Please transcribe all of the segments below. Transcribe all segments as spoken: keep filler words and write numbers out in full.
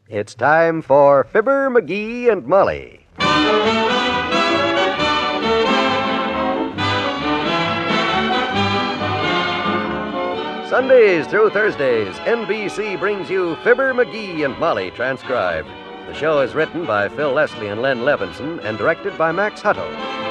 It's time for Fibber, McGee, and Molly. Sundays through Thursdays, N B C brings you Fibber, McGee, and Molly transcribed. The show is written by Phil Leslie and Len Levinson and directed by Max Hutto.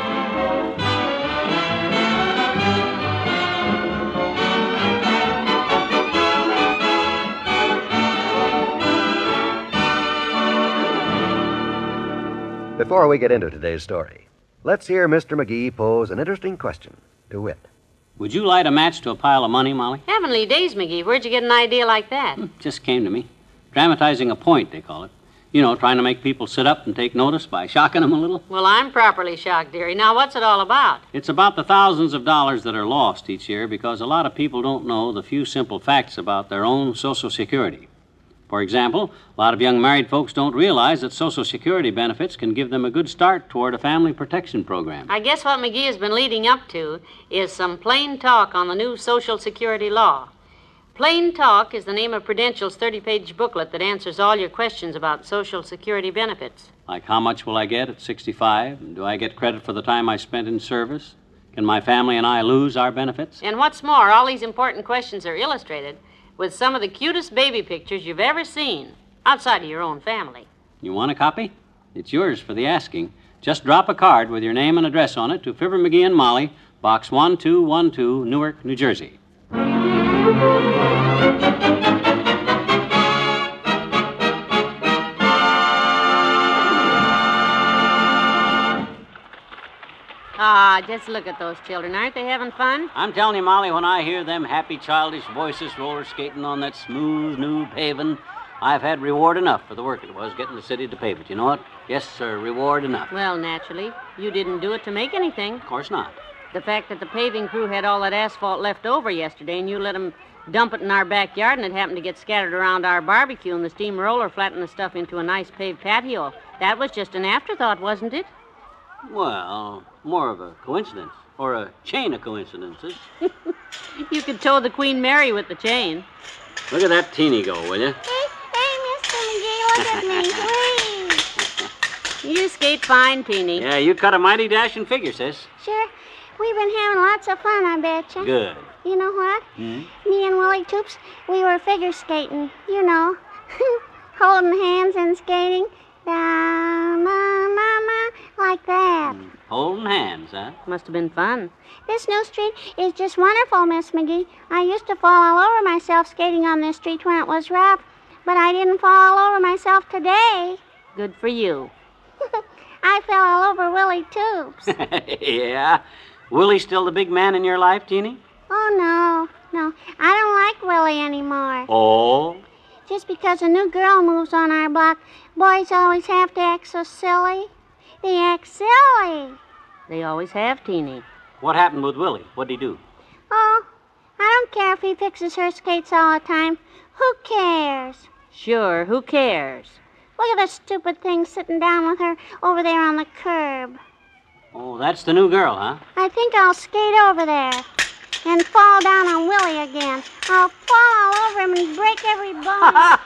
Before we get into today's story, let's hear Mister McGee pose an interesting question to Wit. Would you light a match to a pile of money, Molly? Heavenly days, McGee. Where'd you get an idea like that? Hmm, just came to me. Dramatizing a point, they call it. You know, trying to make people sit up and take notice by shocking them a little. Well, I'm properly shocked, dearie. Now, what's it all about? It's about the thousands of dollars that are lost each year because a lot of people don't know the few simple facts about their own Social Security. For example, a lot of young married folks don't realize that Social Security benefits can give them a good start toward a family protection program. I guess what McGee has been leading up to is some plain talk on the new Social Security law. Plain Talk is the name of Prudential's thirty-page booklet that answers all your questions about Social Security benefits. Like how much will I get at sixty-five? And do I get credit for the time I spent in service? Can my family and I lose our benefits? And what's more, all these important questions are illustrated with some of the cutest baby pictures you've ever seen, outside of your own family. You want a copy? It's yours for the asking. Just drop a card with your name and address on it to Fibber, McGee, and Molly, Box one two one two, Newark, New Jersey. Ah, just look at those children. Aren't they having fun? I'm telling you, Molly, when I hear them happy, childish voices roller skating on that smooth, new paving, I've had reward enough for the work it was getting the city to pave it. You know what? Yes, sir, reward enough. Well, naturally, you didn't do it to make anything. Of course not. The fact that the paving crew had all that asphalt left over yesterday and you let them dump it in our backyard and it happened to get scattered around our barbecue and the steamroller flattened the stuff into a nice paved patio, that was just an afterthought, wasn't it? Well, more of a coincidence, or a chain of coincidences. You could tow the Queen Mary with the chain. Look at that teeny go, will you? Hey, hey, Mister McGee, look at me, please. You skate fine, Teeny. Yeah, you cut a mighty dashing figure, sis. Sure, we've been having lots of fun, I betcha. Good. You know what? Hmm? Me and Willie Toops, we were figure skating, you know, holding hands and skating. Da, ma, ma, ma, like that. Mm, holding hands, huh? Must have been fun. This new street is just wonderful, Miss McGee. I used to fall all over myself skating on this street when it was rough, but I didn't fall all over myself today. Good for you. I fell all over Willie Toops. Yeah? Willie's still the big man in your life, Teeny? Oh, no, no. I don't like Willie anymore. Oh? Just because a new girl moves on our block, boys always have to act so silly. They act silly. They always have, Teeny. What happened with Willie? What'd he do? Oh, I don't care if he fixes her skates all the time. Who cares? Sure, who cares? Look at the stupid thing sitting down with her over there on the curb. Oh, that's the new girl, huh? I think I'll skate over there and fall down on Willie again. I'll fall all over him and break every bone.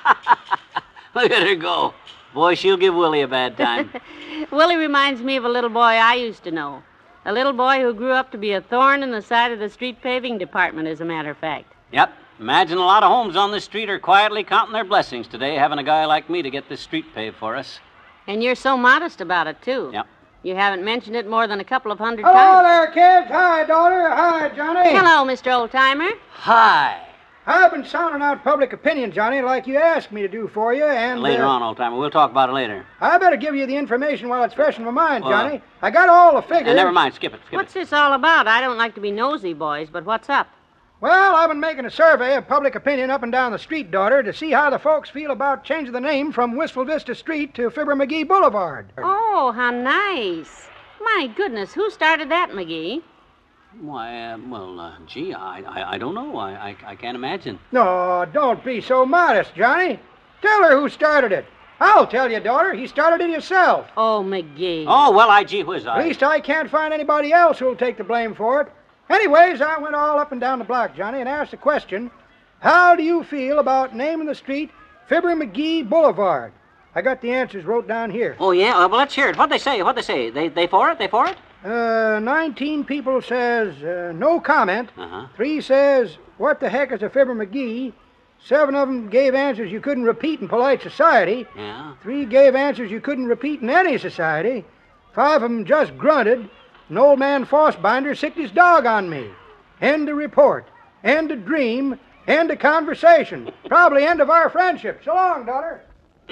Look at her go. Boy, she'll give Willie a bad time. Willie reminds me of a little boy I used to know. A little boy who grew up to be a thorn in the side of the street paving department, as a matter of fact. Yep. Imagine a lot of homes on this street are quietly counting their blessings today, having a guy like me to get this street paved for us. And you're so modest about it, too. Yep. You haven't mentioned it more than a couple of hundred Hello times. there, kids. Hi, daughter. Hi, Johnny. Hello, Mister Oldtimer. Hi. I've been sounding out public opinion, Johnny, like you asked me to do for you, and... Later uh, on, old timer. We'll talk about it later. I better give you the information while it's fresh in my mind, Well, Johnny. I got all the figures. Uh, never mind. Skip it. Skip What's it. this all about? I don't like to be nosy, boys, but what's up? Well, I've been making a survey of public opinion up and down the street, daughter, to see how the folks feel about changing the name from Wistful Vista Street to Fibber McGee Boulevard. Oh, how nice. My goodness, who started that, McGee? Why, uh, well, uh, gee, I, I, I don't know. I, I, I can't imagine. No, don't be so modest, Johnny. Tell her who started it. I'll tell you, daughter. He started it himself. Oh, McGee. Oh, well, I gee whiz, I... At least I can't find anybody else who'll take the blame for it. Anyways, I went all up and down the block, Johnny, and asked the question, how do you feel about naming the street Fibber McGee Boulevard? I got the answers wrote down here. Oh, yeah? Uh, well, let's hear it. What'd they say? What'd they say? They they for it? They for it? Uh, nineteen people says uh, no comment. Uh-huh. Three says, what the heck is a Fibber McGee? Seven of them gave answers you couldn't repeat in polite society. Yeah. Three gave answers you couldn't repeat in any society. Five of them just grunted. An old man Fossbinder sicked his dog on me. End of report. End of dream. End of conversation. Probably end of our friendship. So long, daughter.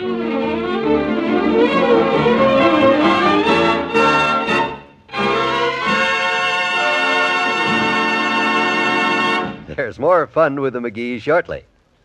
There's more fun with the McGees shortly.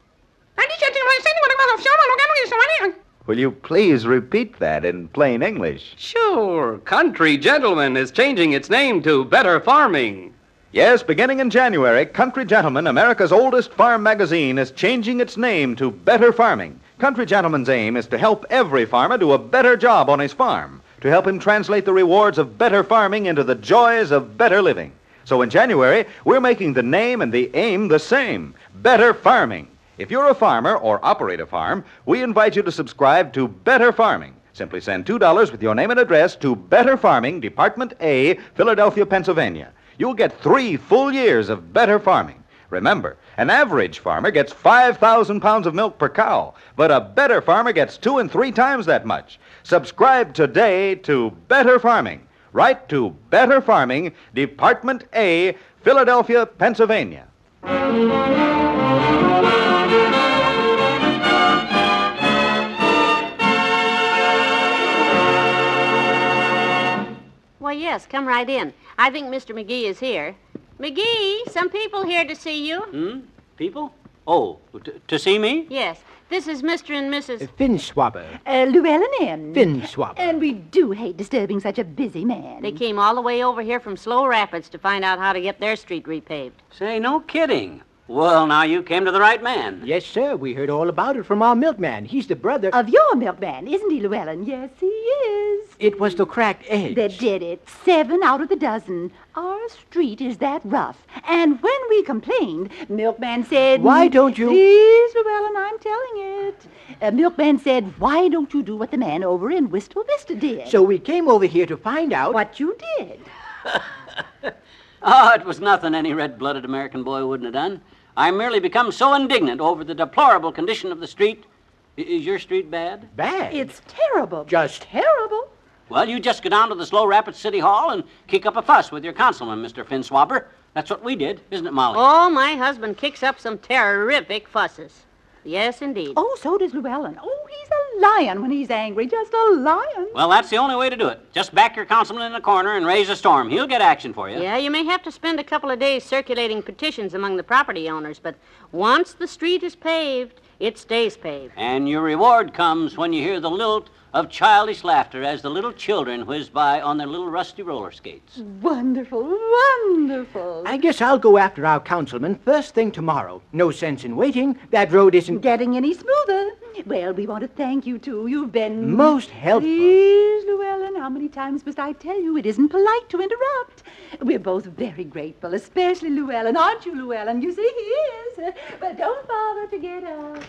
Will you please repeat that in plain English? Sure. Country Gentleman is changing its name to Better Farming. Yes, beginning in January, Country Gentleman, America's oldest farm magazine, is changing its name to Better Farming. Country Gentleman's aim is to help every farmer do a better job on his farm, to help him translate the rewards of better farming into the joys of better living. So in January, we're making the name and the aim the same, Better Farming. If you're a farmer or operate a farm, we invite you to subscribe to Better Farming. Simply send two dollars with your name and address to Better Farming, Department A, Philadelphia, Pennsylvania. You'll get three full years of better farming. Remember, an average farmer gets five thousand pounds of milk per cow, but a better farmer gets two and three times that much. Subscribe today to Better Farming. Write to Better Farming, Department A, Philadelphia, Pennsylvania. Why, yes, come right in. I think Mister McGee is here. McGee, some people here to see you. Hmm? People? Oh, t- to see me? Yes, this is Mister and Missus Finswabber. Uh, Llewellyn M. Finswabber. And we do hate disturbing such a busy man. They came all the way over here from Slow Rapids to find out how to get their street repaved. Say, no kidding. Well, now you came to the right man. Yes, sir. We heard all about it from our milkman. He's the brother. Of your milkman, isn't he, Llewellyn? Yes, he is. It was the cracked edge. That did it. Seven out of the dozen. Our street is that rough. And when we complained, Milkman said... Why don't you... Please, Llewellyn, I'm telling it. Uh, Milkman said, why don't you do what the man over in Wistful Vista did? So we came over here to find out... What you did. Oh, it was nothing any red-blooded American boy wouldn't have done. I merely become so indignant over the deplorable condition of the street. I- Is your street bad? Bad. It's terrible. Just terrible. Well, you just go down to the Slow Rapids City Hall and kick up a fuss with your councilman, Mister Finswabber. That's what we did, isn't it, Molly? Oh, my husband kicks up some terrific fusses. Yes, indeed. Oh, so does Llewellyn. Oh, he's a lion when he's angry. Just a lion. Well, that's the only way to do it. Just back your councilman in the corner and raise a storm. He'll get action for you. Yeah, you may have to spend a couple of days circulating petitions among the property owners, but once the street is paved, it stays paved. And your reward comes when you hear the lilt of childish laughter as the little children whiz by on their little rusty roller skates. Wonderful, wonderful. I guess I'll go after our councilman first thing tomorrow. No sense in waiting. That road isn't... Getting any smoother. Well, we want to thank you, too. You've been... Most helpful. Please, Llewellyn, how many times must I tell you it isn't polite to interrupt? We're both very grateful, especially Llewellyn. Aren't you, Llewellyn? You see, he is. But don't bother to get up.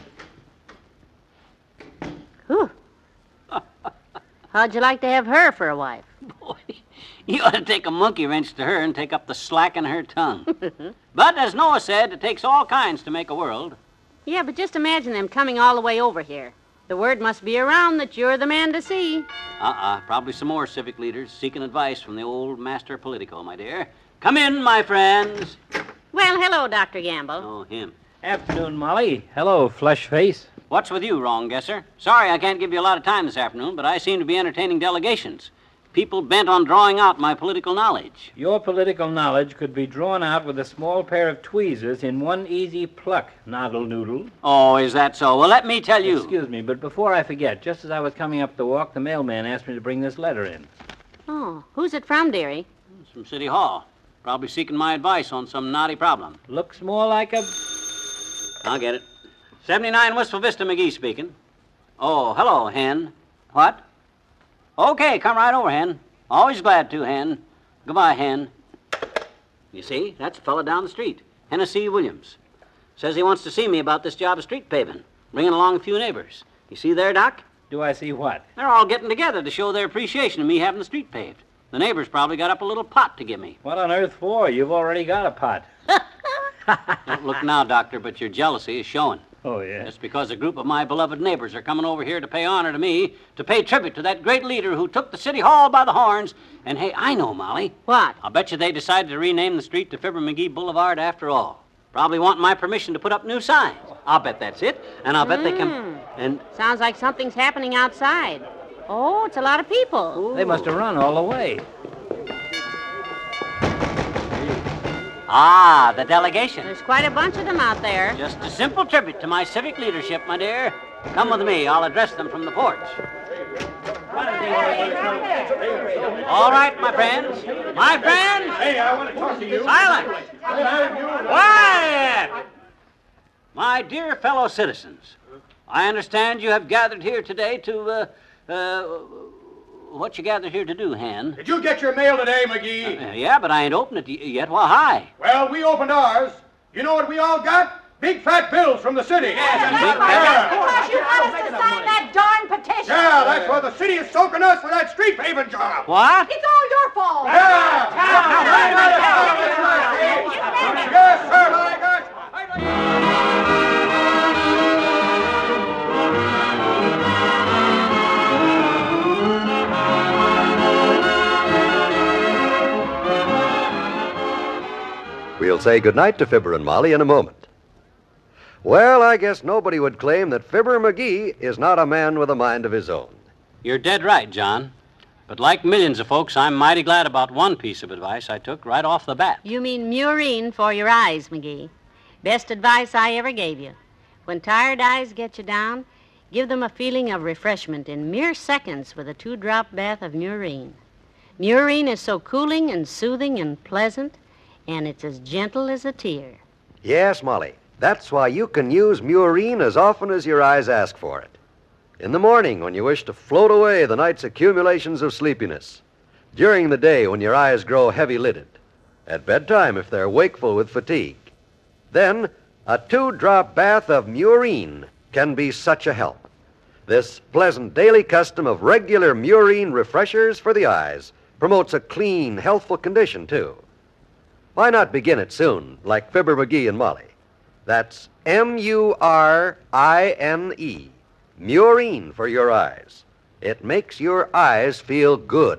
Whew. How'd you like to have her for a wife? Boy, you ought to take a monkey wrench to her and take up the slack in her tongue. But as Noah said, it takes all kinds to make a world. Yeah, but just imagine them coming all the way over here. The word must be around that you're the man to see. Uh-uh, probably some more civic leaders seeking advice from the old master politico, my dear. Come in, my friends. Well, hello, Doctor Gamble. Oh, him. Afternoon, Molly. Hello, flesh face. What's with you, wrong guesser? Sorry I can't give you a lot of time this afternoon, but I seem to be entertaining delegations. People bent on drawing out my political knowledge. Your political knowledge could be drawn out with a small pair of tweezers in one easy pluck, Noddle Noodle. Oh, is that so? Well, let me tell you. Excuse me, but before I forget, just as I was coming up the walk, the mailman asked me to bring this letter in. Oh, who's it from, dearie? It's from City Hall. Probably seeking my advice on some knotty problem. Looks more like a... I'll get it. seventy-nine Wistful Vista, McGee speaking. Oh, hello, Hen. What? Okay, come right over, Hen. Always glad to, Hen. Goodbye, Hen. You see, that's a fella down the street, Hennessy Williams. Says he wants to see me about this job of street paving, bringing along a few neighbors. You see there, Doc? Do I see what? They're all getting together to show their appreciation of me having the street paved. The neighbors probably got up a little pot to give me. What on earth for? You've already got a pot. Don't look now, Doctor, but your jealousy is showing. Oh, yeah? Just because a group of my beloved neighbors are coming over here to pay honor to me, to pay tribute to that great leader who took the city hall by the horns. And hey, I know, Molly. What? I'll bet you they decided to rename the street to Fibber McGee Boulevard after all. Probably want my permission to put up new signs. I'll bet that's it. And I'll bet Mm. they can... And... Sounds like something's happening outside. Oh, it's a lot of people. Ooh. They must have run all the way. Ah, the delegation. There's quite a bunch of them out there. Just a simple tribute to my civic leadership, my dear. Come with me. I'll address them from the porch. All right, my friends. My friends. Hey, I want to talk to you. Silence. Quiet. My dear fellow citizens, I understand you have gathered here today to, uh, uh, what you gathered here to do, Han? Did you get your mail today, McGee? Uh, yeah, but I ain't opened it y- yet. Well, hi. Well, we opened ours. You know what we all got? Big fat bills from the city. Yes, and yeah. big fat- Because you want us to sign that darn petition. Yeah, that's why the city is soaking us for that street paving job. What? It's all your fault. Yeah. Yes, sir, my gosh. We'll say goodnight to Fibber and Molly in a moment. Well, I guess nobody would claim that Fibber McGee is not a man with a mind of his own. You're dead right, John. But like millions of folks, I'm mighty glad about one piece of advice I took right off the bat. You mean Murine for your eyes, McGee. Best advice I ever gave you. When tired eyes get you down, give them a feeling of refreshment in mere seconds with a two-drop bath of Murine. Murine is so cooling and soothing and pleasant, and it's as gentle as a tear. Yes, Molly. That's why you can use Murine as often as your eyes ask for it. In the morning, when you wish to float away the night's accumulations of sleepiness. During the day, when your eyes grow heavy-lidded. At bedtime, if they're wakeful with fatigue. Then, a two-drop bath of Murine can be such a help. This pleasant daily custom of regular Murine refreshers for the eyes promotes a clean, healthful condition, too. Why not begin it soon, like Fibber McGee and Molly? That's M U R I N E, Murine for your eyes. It makes your eyes feel good.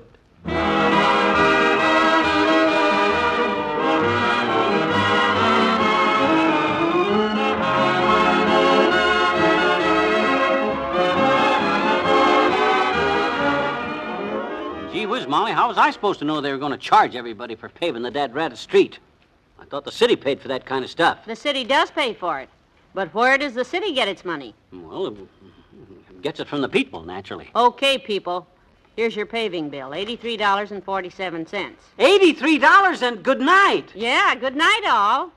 Gee whiz, Molly, how was I supposed to know they were going to charge everybody for paving the Dad Rat street? I thought the city paid for that kind of stuff. The city does pay for it. But where does the city get its money? Well, it gets it from the people, naturally. Okay, people. Here's your paving bill, eighty-three dollars and forty-seven cents. eighty-three dollars and good night. Yeah, good night, all.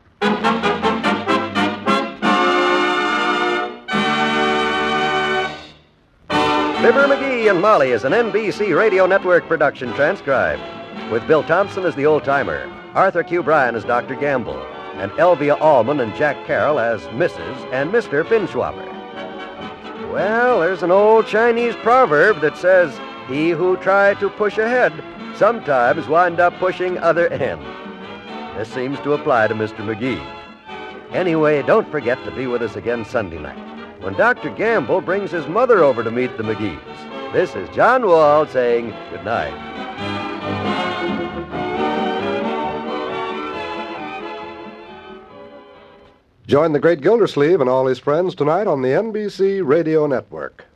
Fibber McGee and Molly is an N B C Radio Network production transcribed, with Bill Thompson as the old-timer, Arthur Q. Bryan as Doctor Gamble, and Elvia Allman and Jack Carroll as Missus and Mister Finschwapper. Well, there's an old Chinese proverb that says, he who try to push ahead sometimes wind up pushing other end. This seems to apply to Mister McGee. Anyway, don't forget to be with us again Sunday night, when Doctor Gamble brings his mother over to meet the McGees. This is John Wald saying good night. Join the great Gildersleeve and all his friends tonight on the N B C Radio Network.